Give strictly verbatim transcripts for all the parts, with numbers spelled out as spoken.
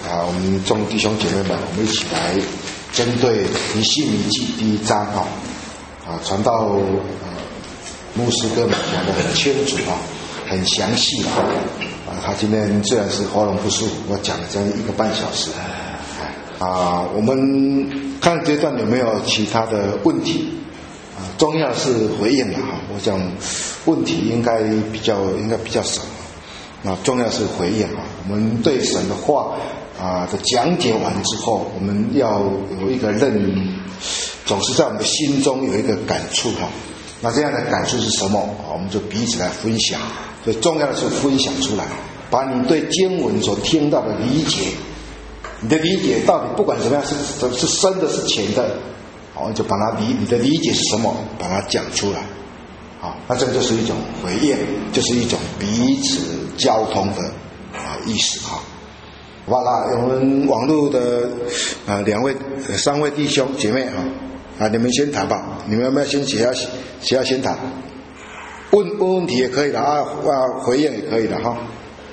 啊，我们众弟兄姐妹们，我们一起来针对尼希米记第一章啊，啊，传道呃牧师跟我们讲得很清楚啊，很详细啊。啊，他今天虽然是喉咙不舒服，我讲了将近一个半小时。啊，我们看这段有没有其他的问题？啊，重要是回应了哈。我想问题应该比较应该比较少。那重要是回应啊，我们对神的话啊的讲解完之后，我们要有一个认，总是在我们的心中有一个感触哈。那这样的感触是什么？我们就彼此来分享。所以重要的是分享出来，把你对经文所听到的理解，你的理解到底不管怎么样是是深的是浅的，好，就把它理你的理解是什么，把它讲出来。好，那这个就是一种回应，就是一种彼此交通的啊意思哈。好了，我们网络的啊两位、呃、三位弟兄姐妹哈啊，你们先谈吧，你们要不要先写下写下先谈？问问问题也可以的啊，啊回应也可以的哈。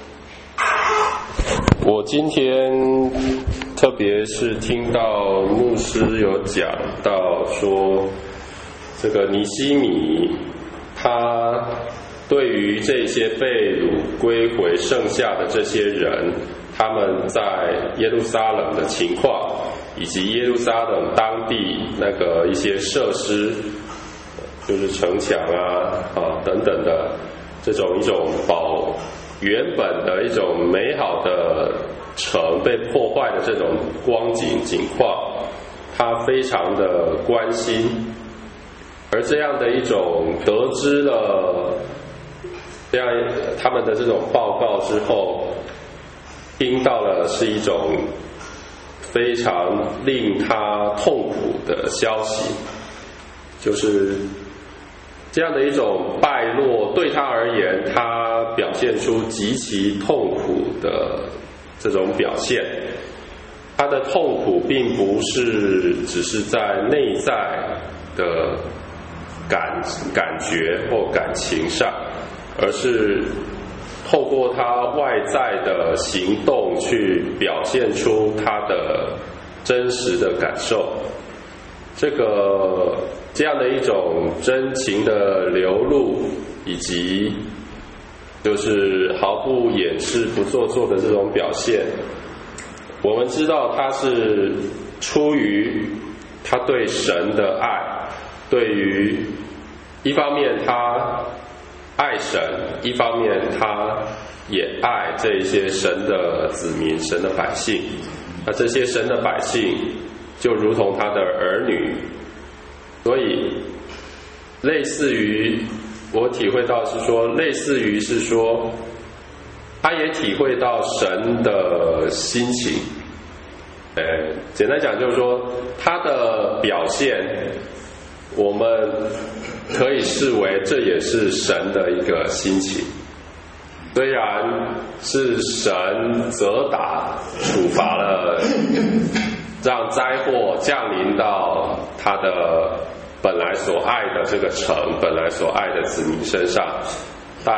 我今天特别是听到牧师有讲到说，这个尼希米他对于这些被掳归回剩下的这些人，他们在耶路撒冷的情况，以及耶路撒冷当地那个一些设施，就是城墙啊啊等等的这种一种保原本的一种美好的城被破坏的这种光景景况，他非常的关心。而这样的一种得知了这样他们的这种报告之后，听到了是一种非常令他痛苦的消息，就是这样的一种败落对他而言，他表现出极其痛苦的这种表现。他的痛苦并不是只是在内在的感感觉或感情上，而是透过他外在的行动去表现出他的真实的感受。这个这样的一种真情的流露，以及就是毫不掩饰不做作的这种表现，我们知道他是出于他对神的爱，对于一方面他爱神，一方面他也爱这些神的子民，神的百姓。那这些神的百姓就如同他的儿女，所以类似于我体会到是说，类似于是说他也体会到神的心情。呃，简单讲就是说，他的表现我们可以视为这也是神的一个心情。虽然是神责打处罚了，让灾祸降临到他的本来所爱的这个城，本来所爱的子民身上，但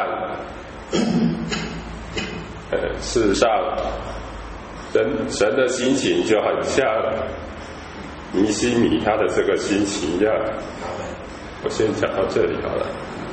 呃，事实上神神的心情就很像尼希米他的这个心情一样。我先讲到这里好了。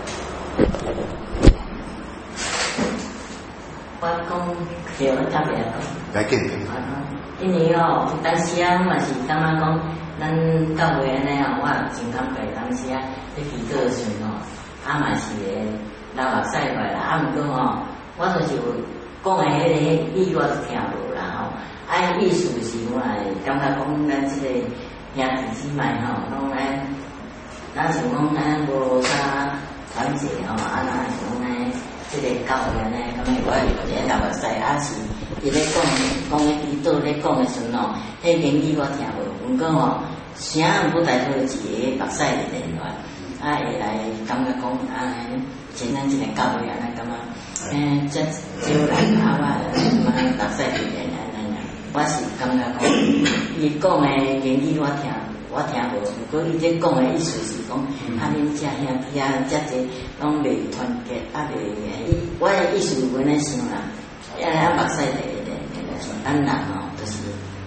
我讲对，我特别讲。 来给你。 因为哦，当时啊嘛是感觉讲，咱教会安尼哦，我真感慨。当时啊，咧祈祷的时阵哦，啊嘛是会流目屎过来，啊毋过哦，我就是有讲的迄个意我是听无啦吼。啊，意思是我来感觉讲，咱即个兄弟姊妹吼，拢来，咱想讲咱无啥团结吼，啊那想呢，即个教会安尼，咁么我有一个流目屎，啊是伊咧讲讲咧祈祷咧讲的时阵哦，迄言语我听无，毋过吼，声毋不代表是个目屎的来源，啊会来感觉讲啊，像咱即个教会安尼感觉。嗯，这少人啊，我什么读册里面啊，那样，我是感觉讲，伊讲的言语我听，我听无，不过伊这讲的意思是讲，啊，恁这兄弟啊，这这拢袂团结，啊袂，伊我的意思有安尼想啦，啊啊目屎咧咧咧，咱人哦，就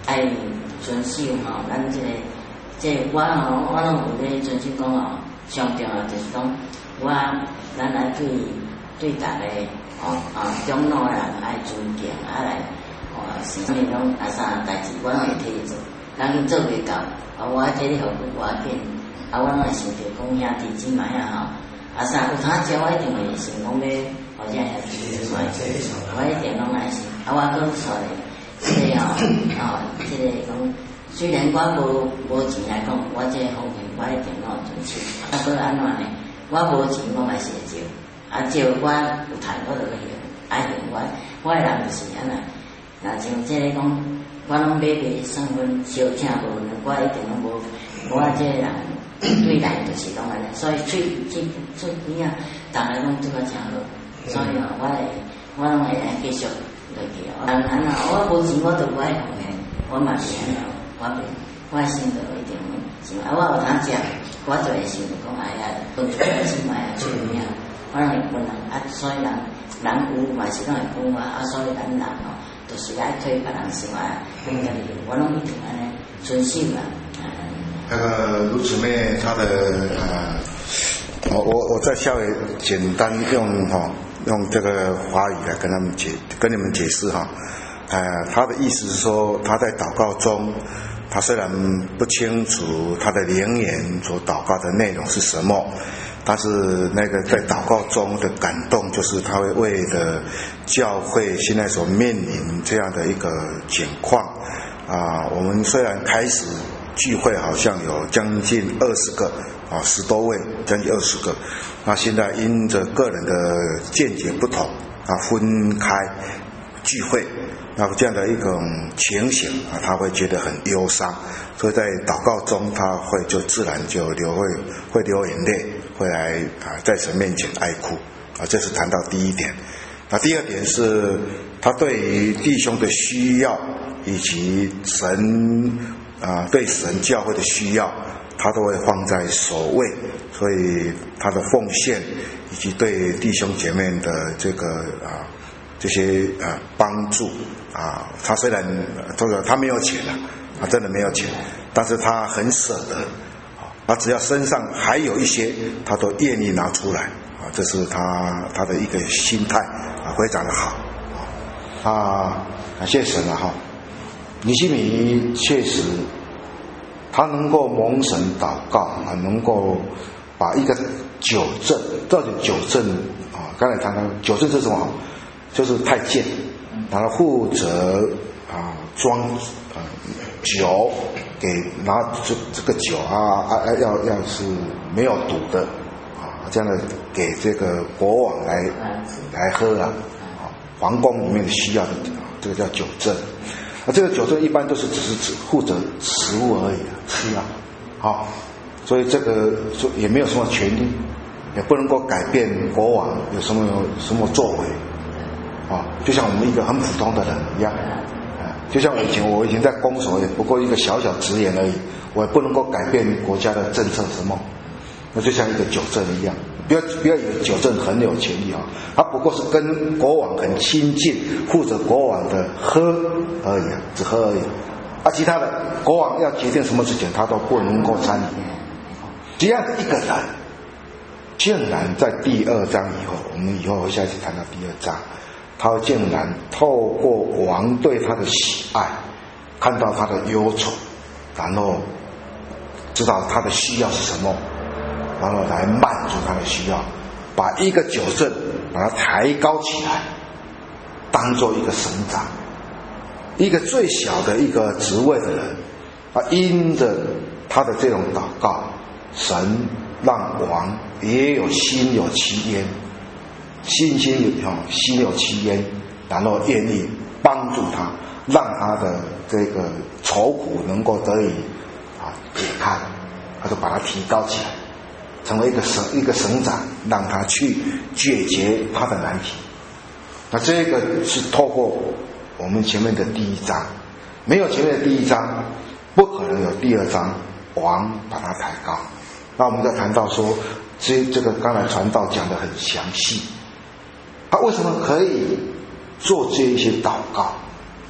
爱遵守吼，咱即、这个即、这个、我吼，我拢有咧遵守讲吼，上重要就是讲我咱爱对对逐个吼啊中老人爱尊敬，啊来吼是啥物拢啊啥代志，我拢会替你做，人伊做袂到，啊我替你互无要紧，啊我拢会想着讲兄弟姊妹啊吼。啊啥有通食我一定会想讲要，或者兄弟姊妹，我一定拢爱是。啊，我讲出来，即个吼，吼，即个讲，虽然我无无钱来讲，我即个方面我一定拢遵守。啊，搁安怎呢？我无钱我嘛是会借，啊借我有趁我就去还，爱用我，我的人就是安尼。若像即个讲，我拢买卖送份小请无，我一定拢无，我即个人。对人就是拢安尼，所以出出出边啊，逐个拢做啊真好，所以哦，我会我拢会继续落去。人安那我无钱我就不爱奉献，我嘛是安尼，我袂我心就一定想，啊我有通食，我就会想讲哎呀，分出钱来啊出边啊，我拢会分人啊，所以人人有嘛是拢会分我，啊所以咱人哦，就是爱对别人想啊，分家己，我拢一定安尼遵守啦。 那个卢姊妹，她的呃，我我我再稍微简单用哈、哦、用这个华语来跟他们解跟你们解释哈，呃，她的意思是说，她在祷告中，她虽然不清楚她的灵言所祷告的内容是什么，但是那个在祷告中的感动，就是她会为的教会现在所面临这样的一个情况啊，我们虽然开始。聚会好像有将近二十个啊，十多位，将近二十个。那现在因着个人的见解不同啊，分开聚会，那这样的一种情形啊，他会觉得很忧伤，所以在祷告中，他会就自然就流会会流眼泪，会来啊在神面前哀哭啊。这是谈到第一点。那第二点是，他对于弟兄的需要以及神。啊，对神教会的需要，他都会放在首位，所以他的奉献以及对弟兄姐妹的这个啊这些啊帮助啊，他虽然这个他没有钱啊，他真的没有钱，但是他很舍得啊，他只要身上还有一些，他都愿意拿出来啊，这是他他的一个心态啊，非常的好啊，感谢神了哈。尼西米确实，他能够蒙神祷告啊，能够把一个九正，到底九正啊，刚才谈到九正是什么？就是太监，然后负责啊装啊酒，给拿这这个酒啊啊要要是没有毒的啊，这样的给这个国王来来喝啊，啊皇宫里面需要的，这个叫九正。那这个九正一般都是只是指负责食物而已，吃啊，好，所以这个也没有什么权利，也不能够改变国王有什么有什么作为，啊，就像我们一个很普通的人一样，啊，就像我以前我以前在公所也不过一个小小职员而已，我也不能够改变国家的政策什么，那就像一个九正一样。不要不要以为九正很有权利啊，他不过是跟国王很亲近，负责国王的喝而已，只喝而已。啊，其他的国王要决定什么事情，他都不能够参与。这样的一个人，竟然在第二章以后，我们以后会下去谈到第二章，他竟然透过王对他的喜爱，看到他的忧愁，然后知道他的需要是什么。然后来满足他的需要，把一个九正把它抬高起来，当做一个省长，一个最小的一个职位的人啊，因着他的这种祷告，神让王也有心有戚焉，心心有心有戚焉，然后愿意帮助他，让他的这个愁苦能够得以啊解开，他就把它提高起来。成为一个省一个省长，让他去解决他的难题。那这个是透过我们前面的第一章，没有前面的第一章，不可能有第二章。王把它抬高。那我们再谈到说，这这个刚才传道讲得很详细，他为什么可以做这一些祷告？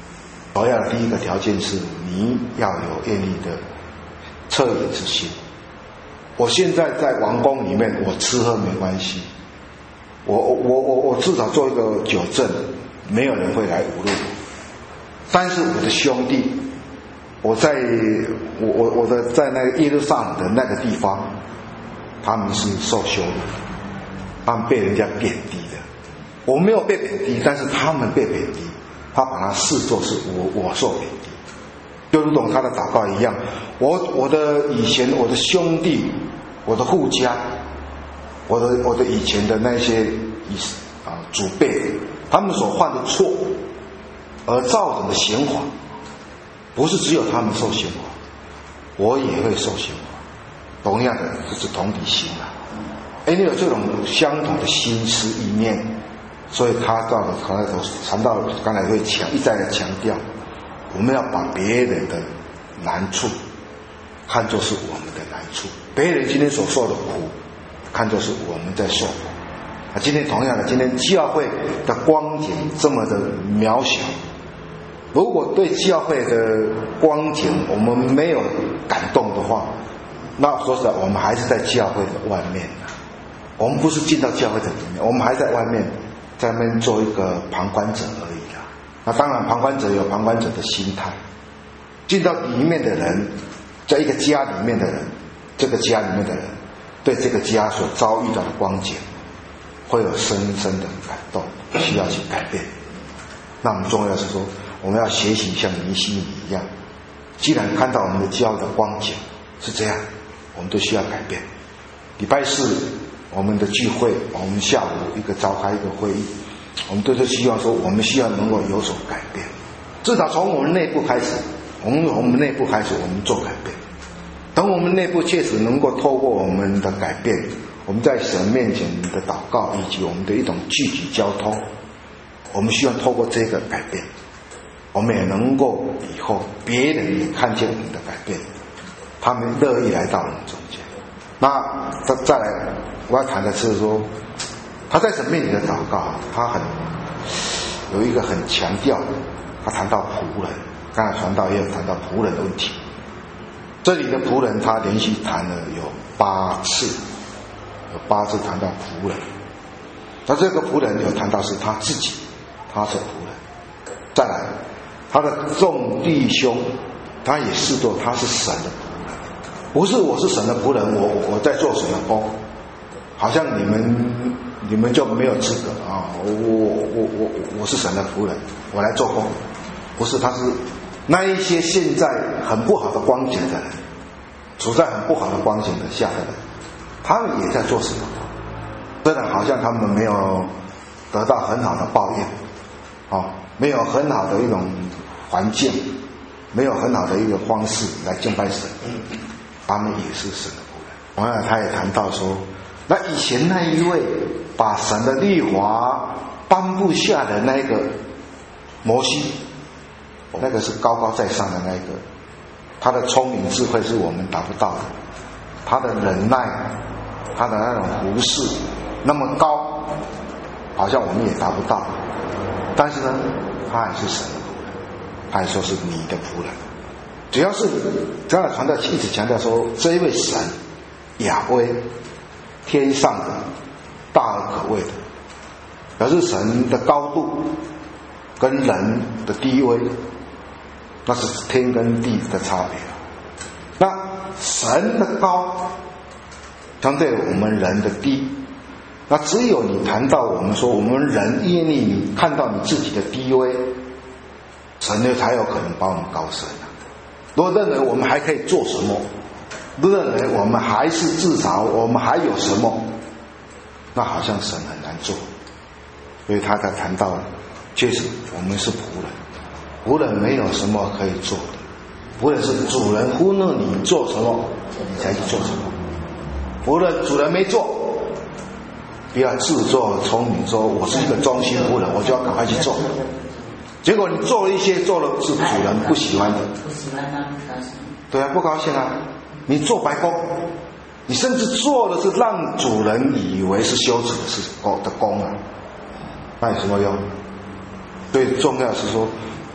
首要的第一个条件是你要有愿意的恻隐之心。我现在在王宫里面，我吃喝没关系，我我我我至少做一个酒政，没有人会来侮辱我。但是我的兄弟，我在我我我的在那个耶路撒冷的那个地方，他们是受羞辱，他们被人家贬低的。我没有被贬低，但是他们被贬低，他把它视作是我我受贬低，就如同他的祷告一样。我我的以前我的兄弟，我的父家，我的我的以前的那些以啊祖辈，他们所犯的错而造成的刑罚，不是只有他们受刑罚，我也会受刑罚。同样的，这是同理心啊。哎，你有这种相同的心思意念，所以他到了刚才谈到刚才会强一再的强调，我们要把别人的难处看作是我们的难处，别人今天所受的苦看作是我们在受苦。啊，今天同样的，今天教会的光景这么的渺小，如果对教会的光景我们没有感动的话，那说实在，我们还是在教会的外面啊，我们不是进到教会的里面，我们还在外面，在外面做一个旁观者而已啊。那当然，旁观者有旁观者的心态，进到里面的人，在一个家里面的人，这个家里面的人对这个家所遭遇到的光景会有深深的感动，需要去改变。那我们重要是说，我们要学习像尼希米一样，既然看到我们的教的光景是这样，我们都需要改变。礼拜四我们的聚会，我们下午一个召开一个会议，我们都是希望说，我们需要能够有所改变，至少从我们内部开始，我们我们内部开始，我们做改变。等我们内部确实能够透过我们的改变，我们在神面前的祷告，以及我们的一种具体交通，我们需要透过这个改变，我们也能够以后别人也看见我们的改变，他们乐意来到我们中间。那再再来，我要谈的是说，他在神面前的祷告，他很有一个很强调，他谈到仆人，刚才传道也有谈到仆人的问题。这里的仆人他连续谈了有八次，有八次谈到仆人。那这个仆人有谈到是他自己，他是仆人。再来，他的众弟兄，他也视作他是神的仆人，不是我是神的仆人，我我在做神的工，好像你们你们就没有资格啊！我我我我我是神的仆人，我来做工，不是，他是那一些现在很不好的光景的人，处在很不好的光景的下的人，他们也在做什么？虽然好像他们没有得到很好的报应，哦，没有很好的一种环境，没有很好的一个方式来敬拜神，他们也是神的仆人。同样，他也谈到说，那以前那一位把神的律法颁布下的那个摩西，那个是高高在上的那一个，他的聪明智慧是我们达不到的，他的忍耐，他的那种服侍那么高，好像我们也达不到。但是呢，他还是神的仆人，他还说是你的仆人。只要是刚才传道一直强调说，这一位神亚威，天上的大而可畏的，表示神的高度跟人的低微，那是天跟地的差别。那神的高相对我们人的低，那只有你谈到我们说我们人愿意你看到你自己的低微，神呢才有可能把我们高升啊。如果认为我们还可以做什么，认为我们还是至少我们还有什么，那好像神很难做。所以他才谈到，确实我们是仆人，仆人没有什么可以做的，仆人是主人呼弄你做什么，你才去做什么。仆人主人没做，不要自作聪明说我是一个忠心仆人，我就要赶快去做。结果你做了一些，做了是主人不喜欢的， 不喜欢他不高兴。 对啊，不高兴啊！你做白工，你甚至做的是让主人以为是羞耻的事工的工啊，那有什么用？最重要是说，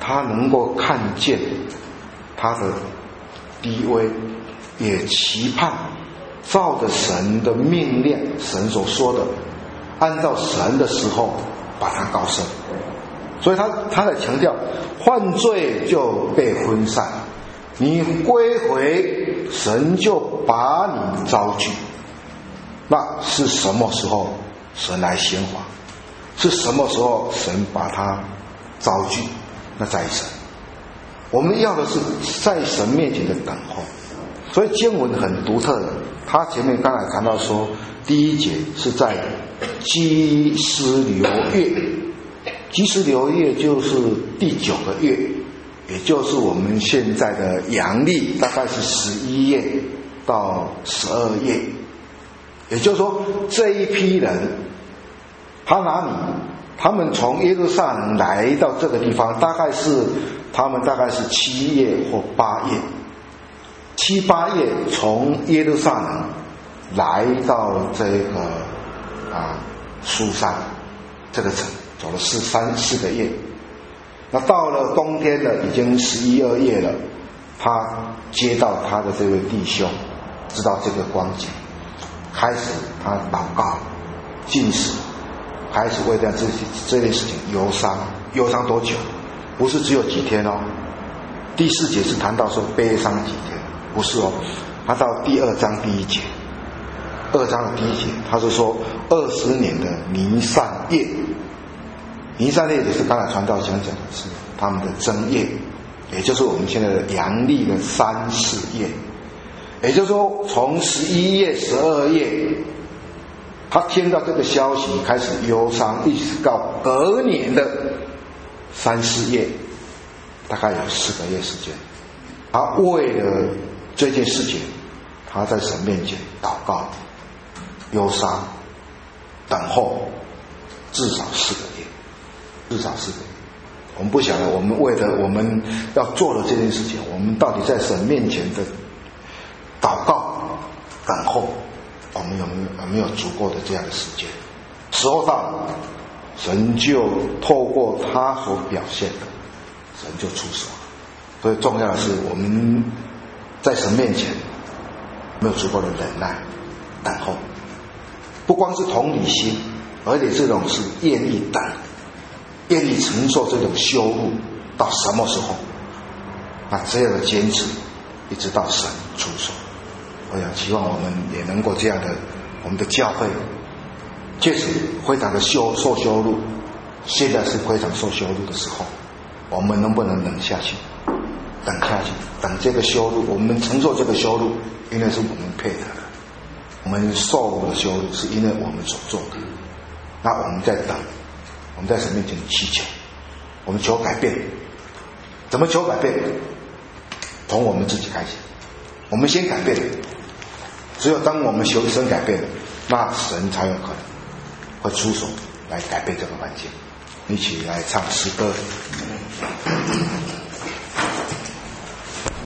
他能够看见他的低微，也期盼照着神的命令，神所说的，按照神的时候把他高升。所以他他在强调，犯罪就被分散，你归回，神就把你招聚。那是什么时候神来显化？是什么时候神把他招聚？那在神。我们要的是在神面前的等候。所以经文很独特的，他前面刚才谈到说，第一节是在基斯流月，基斯流月就是第九个月，也就是我们现在的阳历，大概是十一月到十二月。也就是说，这一批人，他哪里？他们从耶路撒冷来到这个地方，大概是他们大概是七月或八月，七八月从耶路撒冷来到这个啊苏珊这个城，走了四三四个月。那到了冬天了，已经十一二月了，他接到他的这位弟兄，知道这个光景。开始他祷告禁食，开始为了这这件事情忧伤。忧伤多久？不是只有几天哦。第四节是谈到说悲伤几天，不是哦。他到第二章第一节，二章的第一节他是说二十年的尼散月，尼散月也是刚才传道讲讲的是他们的正月，也就是我们现在的阳历的三四月。也就是说，从十一月、十二月，他听到这个消息，开始忧伤，一直到隔年的三四月，大概有四个月时间。他为了这件事情，他在神面前祷告、忧伤、等候，至少四个月，至少四个月。我们不晓得，我们为了我们要做的这件事情，我们到底在神面前的祷告、等候，我们有没有有没有足够的这样的时间？时候到了，神就透过他所表现的，神就出手。所以重要的是，我们在神面前没有足够的忍耐、等候，不光是同理心，而且这种是愿意等，愿意承受这种羞辱，到什么时候？那这样的坚持，一直到神出手。我想希望我们也能够这样的，我们的教会确实非常的羞受羞辱，现在是非常受羞辱的时候，我们能不能等下去？等下去，等这个羞辱，我们承受这个羞辱，因为是我们配得的，我们受的羞辱是因为我们所做的。那我们在等，我们在神面前祈求，我们求改变。怎么求改变？从我们自己开始，我们先改变。只有当我们求神改变，那神才有可能会出手来改变这个环境。一起来唱诗歌。